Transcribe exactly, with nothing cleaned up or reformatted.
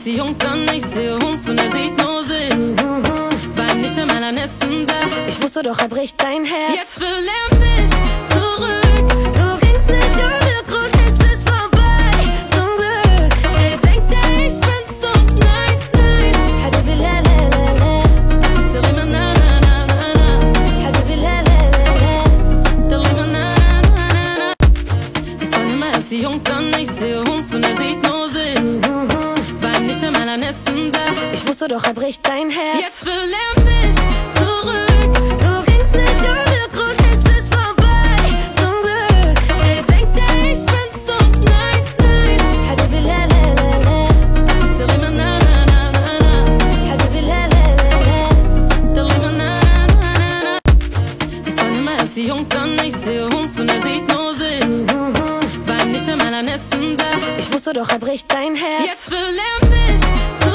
die Jungs an, ich sehe uns und er sieht nur sich. War ihm nicht einmal an Essen wert. Ich wusste doch, er bricht dein Herz. Jetzt will er mich zurück. Du gingst nicht ohne Grund, es ist vorbei. Zum Glück. Er denkt ja, ich bin dumm. Nein, nein. Habibi, la, la, la, la. Darüber, na, na, na, na, na. Habibi, la, la, la, la. Darüber, na, na, na, na. Es fallen immer erst die Jungs an, ich sehe uns und er sieht nur sich. War ihm nicht einmal an Essen wert. Ich wusste doch, er bricht dein Herz. Jetzt will er mich zurück. Du gingst nicht ohne Grund, es ist vorbei. Zum Glück. Er denkt ja, ich bin dumm. Nein, nein. Habibi, la, la, la, la. Darüber, na, na, na, na, na. Habibi, la, la, la, la. Darüber, na, na, na, na. Es fallen immer erst die Jungs an, ich sehe uns und er sieht nur sich. War ihm nicht einmal an Essen wert. Ich wusste doch, er bricht dein Herz. Jetzt will er mich